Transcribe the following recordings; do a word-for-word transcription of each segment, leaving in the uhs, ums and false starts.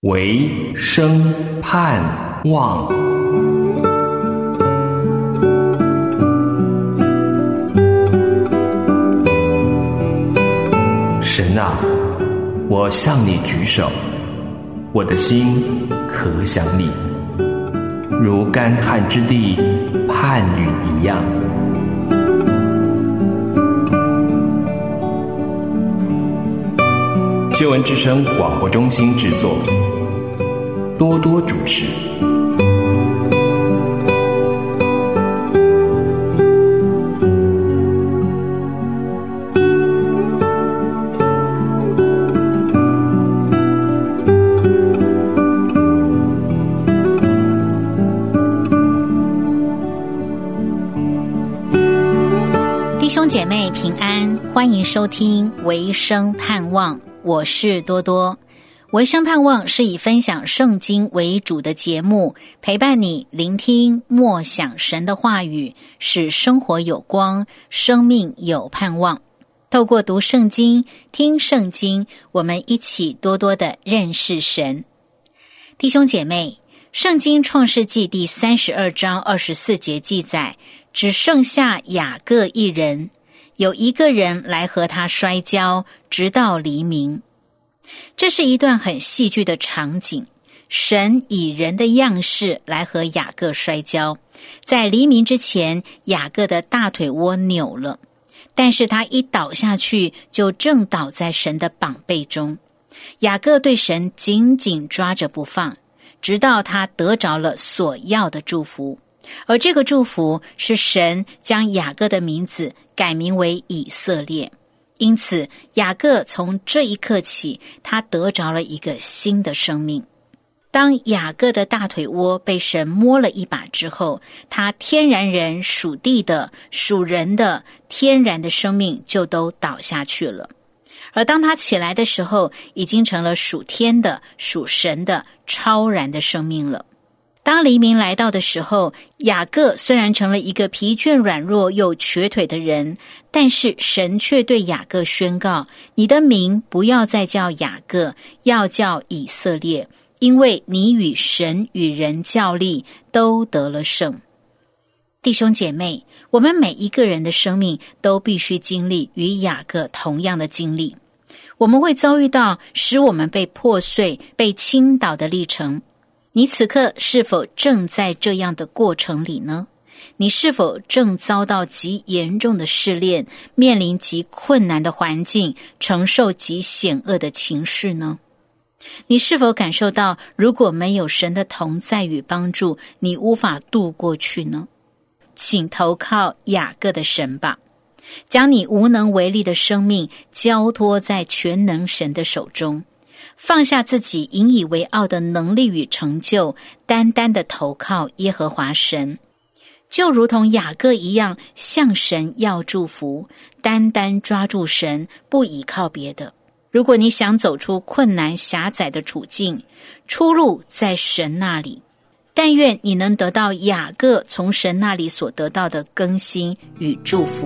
唯生盼望。神啊，我向你举手，我的心可想你，如干旱之地盼雨一样。救恩之声广播中心制作，多多主持。 弟兄姐妹平安，欢迎收听唯生盼望，我是多多。唯生盼望是以分享圣经为主的节目，陪伴你聆听默想神的话语，使生活有光，生命有盼望。透过读圣经、听圣经，我们一起多多的认识神。弟兄姐妹，圣经创世纪第三十二章二十四节记载，只剩下雅各一人，有一个人来和他摔跤，直到黎明。这是一段很戏剧的场景，神以人的样式来和雅各摔跤。在黎明之前，雅各的大腿窝扭了，但是他一倒下去，就正倒在神的膀臂中。雅各对神紧紧抓着不放，直到他得着了所要的祝福。而这个祝福是神将雅各的名字改名为以色列。因此雅各从这一刻起，他得着了一个新的生命。当雅各的大腿窝被神摸了一把之后，他天然人属地的属人的天然的生命就都倒下去了。而当他起来的时候，已经成了属天的属神的超然的生命了。当黎明来到的时候，雅各虽然成了一个疲倦软弱又瘸腿的人，但是神却对雅各宣告，你的名不要再叫雅各，要叫以色列，因为你与神与人较力，都得了胜。弟兄姐妹，我们每一个人的生命都必须经历与雅各同样的经历，我们会遭遇到使我们被破碎、被倾倒的历程。你此刻是否正在这样的过程里呢？你是否正遭到极严重的试炼，面临极困难的环境，承受极险恶的情势呢？你是否感受到如果没有神的同在与帮助，你无法度过去呢？请投靠雅各的神吧，将你无能为力的生命交托在全能神的手中，放下自己引以为傲的能力与成就，单单的投靠耶和华神，就如同雅各一样，向神要祝福，单单抓住神，不依靠别的。如果你想走出困难狭窄的处境，出路在神那里。但愿你能得到雅各从神那里所得到的更新与祝福。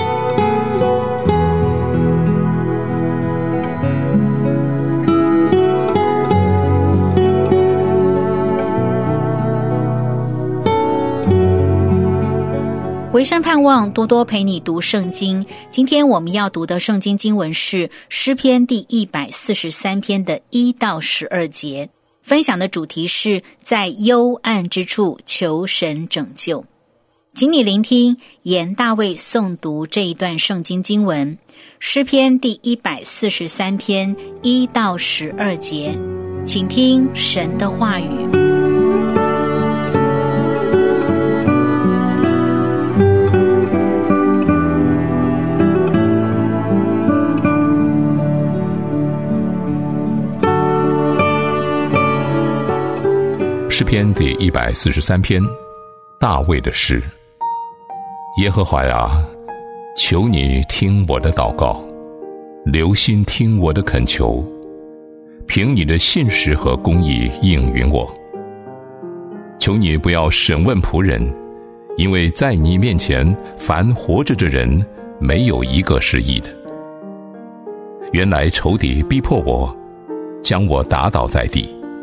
唯生盼望多多陪你读圣经。今天我们要读的圣经经文是诗篇第一百四十三篇的一到十二节，分享的主题是在幽暗之处求神拯救。请你聆听严大卫诵读这一段圣经经文，诗篇第一百四十三篇一到十二节，请听神的话语。 诗篇第一百四十三篇，大卫的诗。耶和华啊，求你听我的祷告，留心听我的恳求，凭你的信实和公义应允我。求你不要审问仆人，因为在你面前凡活着的人没有一个是义的。原来仇敌逼迫我，将我打倒在地，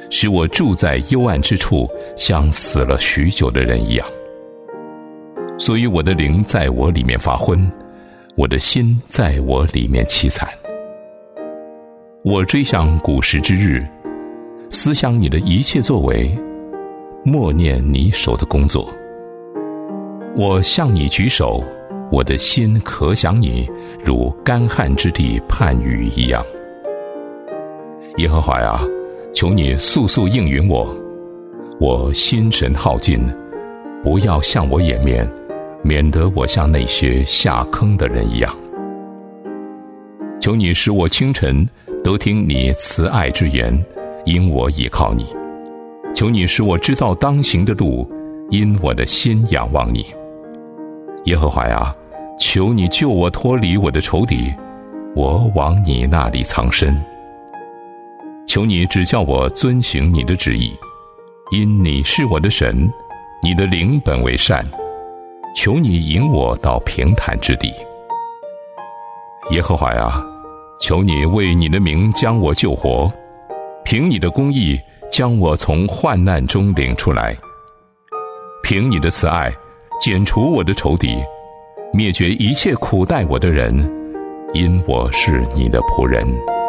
使我住在幽暗之处，像死了许久的人一样。所以我的灵在我里面发昏，我的心在我里面凄惨。我追想古时之日，思想你的一切作为，默念你手的工作。我向你举手，我的心可想你，如干旱之地盼雨一样。耶和华呀，求你速速应允我，我心神耗尽，不要向我掩面，免得我像那些下坑的人一样。求你使我清晨得听你慈爱之言，因我倚靠你。求你使我知道当行的路，因我的心仰望你。耶和华呀，求你救我脱离我的仇敌，我往你那里藏身。求你指教我遵行你的旨意，因你是我的神，你的灵本为善。求你引我到平坦之地。耶和华呀，求你为你的名将我救活，凭你的公义将我从患难中领出来。凭你的慈爱剪除我的仇敌，灭绝一切苦待我的人，因我是你的仆人。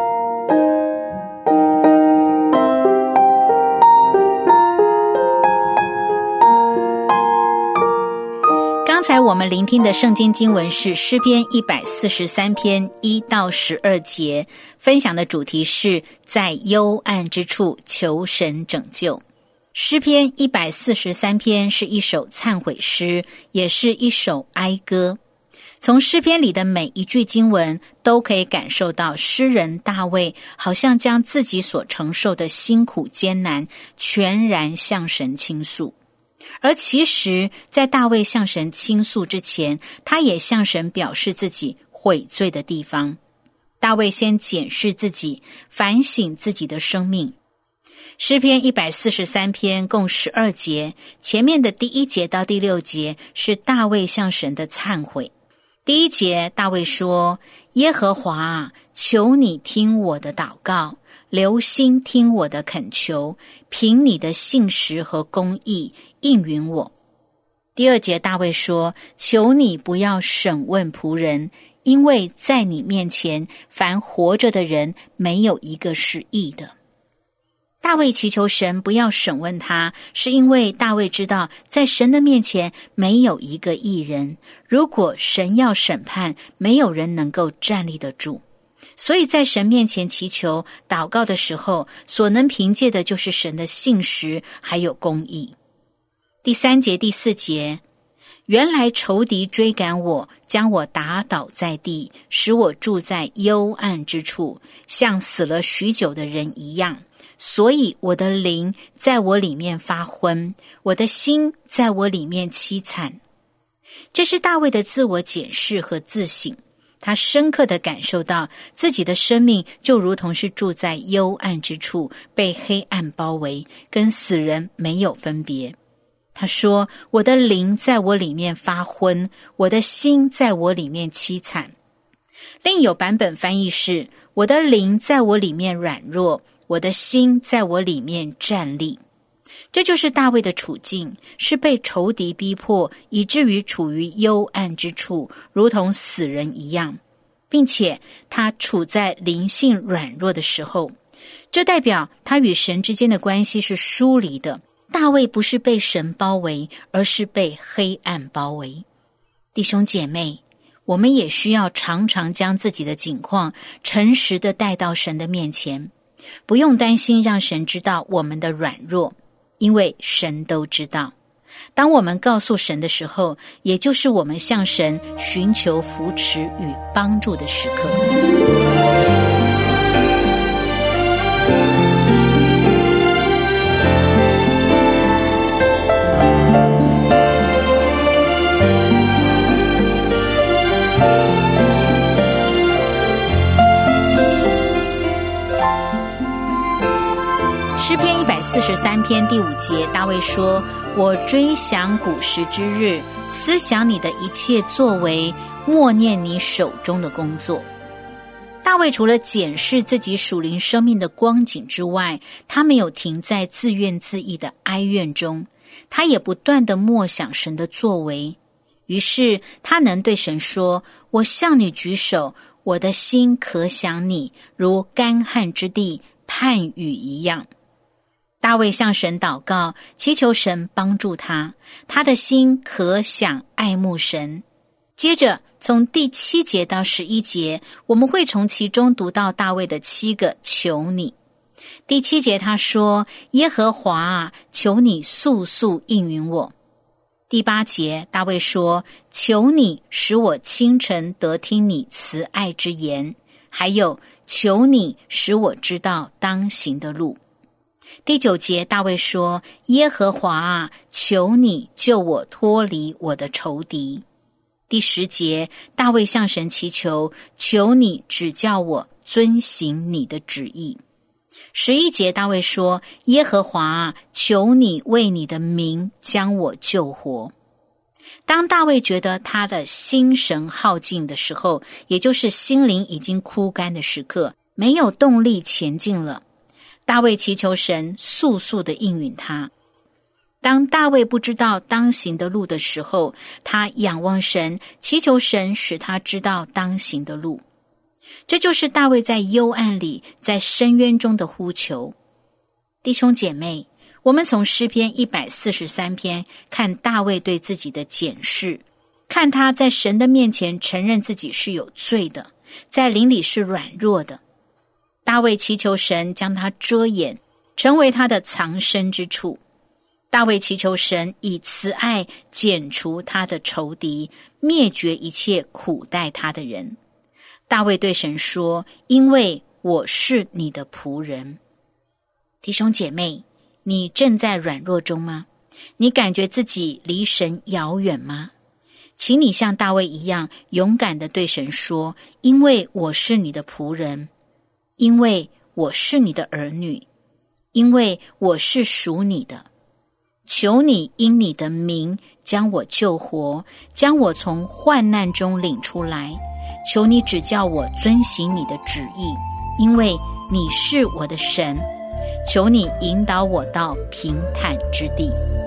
刚才我们聆听的圣经经文是诗篇一百四十三篇一到十二节，分享的主题是在幽暗之处求神拯救。诗篇一百四十三篇是一首忏悔诗，也是一首哀歌。从诗篇里的每一句经文都可以感受到诗人大卫好像将自己所承受的辛苦艰难全然向神倾诉。而其实在大卫向神倾诉之前，他也向神表示自己悔罪的地方。大卫先检视自己，反省自己的生命。诗篇一百四十三篇共十二节，前面的第一节到第六节是大卫向神的忏悔。第一节大卫说，耶和华，求你听我的祷告，留心听我的恳求，凭你的信实和公义应允我。第二节大卫说，求你不要审问仆人，因为在你面前凡活着的人没有一个是义的。大卫祈求神不要审问他，是因为大卫知道在神的面前没有一个义人，如果神要审判，没有人能够站立得住。所以在神面前祈求祷告的时候，所能凭借的就是神的信实还有公义。第三节第四节，原来仇敌追赶我，将我打倒在地，使我住在幽暗之处，像死了许久的人一样。所以我的灵在我里面发昏，我的心在我里面凄惨。这是大卫的自我检视和自省，他深刻地感受到自己的生命就如同是住在幽暗之处，被黑暗包围，跟死人没有分别。他说，我的灵在我里面发昏，我的心在我里面凄惨。另有版本翻译是，我的灵在我里面软弱，我的心在我里面站立。这就是大卫的处境，是被仇敌逼迫，以至于处于幽暗之处，如同死人一样，并且他处在灵性软弱的时候。这代表他与神之间的关系是疏离的。大卫不是被神包围，而是被黑暗包围。弟兄姐妹，我们也需要常常将自己的境况诚实地带到神的面前，不用担心让神知道我们的软弱，因为神都知道。当我们告诉神的时候，也就是我们向神寻求扶持与帮助的时刻。诗篇一百四十三篇第五节，大卫说，我追想古时之日，思想你的一切作为，默念你手中的工作。 大卫除了检视自己属灵生命的光景之外，他没有停在自怨自艾的哀怨中，他也不断地默想神的作为。于是他能对神说，我向你举手，我的心可想你，如干旱之地盼雨一样。大卫向神祷告，祈求神帮助他，他的心可想爱慕神。接着从第七节到十一节，我们会从其中读到大卫的七个求你。第七节他说，耶和华啊，求你速速应允我。第八节大卫说，求你使我清晨得听你慈爱之言，还有求你使我知道当行的路。第九节大卫说，耶和华啊，求你救我脱离我的仇敌。第十节大卫向神祈求，求你指教我遵行你的旨意。十一节大卫说，耶和华啊，求你为你的名将我救活。当大卫觉得他的心神耗尽的时候，也就是心灵已经枯干的时刻，没有动力前进了，大卫祈求神速速地应允他。当大卫不知道当行的路的时候，他仰望神，祈求神使他知道当行的路。这就是大卫在幽暗里，在深渊中的呼求。弟兄姐妹，我们从诗篇一百四十三篇看大卫对自己的检视，看他在神的面前承认自己是有罪的，在灵里是软弱的。大卫祈求神将他遮掩，成为他的藏身之处。大卫祈求神以慈爱剪除他的仇敌，灭绝一切苦待他的人。大卫对神说，因为我是你的仆人。弟兄姐妹，你正在软弱中吗？你感觉自己离神遥远吗？请你像大卫一样勇敢地对神说，因为我是你的仆人，因为我是你的儿女，因为我是属你的。求你因你的名将我救活，将我从患难中领出来。求你指教我遵行你的旨意，因为你是我的神。求你引导我到平坦之地。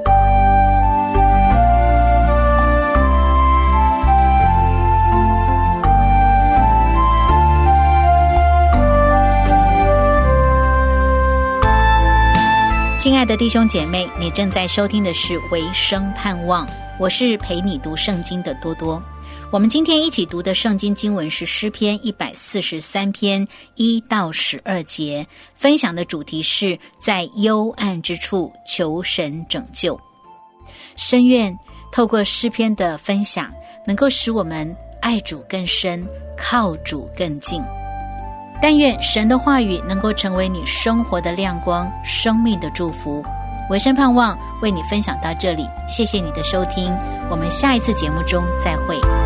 亲爱的弟兄姐妹，你正在收听的是维生盼望，我是陪你读圣经的多多。我们今天一起读的圣经经文是诗篇一百四十三篇一到十二节，分享的主题是在幽暗之处求神拯救。深愿透过诗篇的分享，能够使我们爱主更深，靠主更近。但愿神的话语能够成为你生活的亮光，生命的祝福。维生盼望为你分享到这里，谢谢你的收听，我们下一次节目中再会。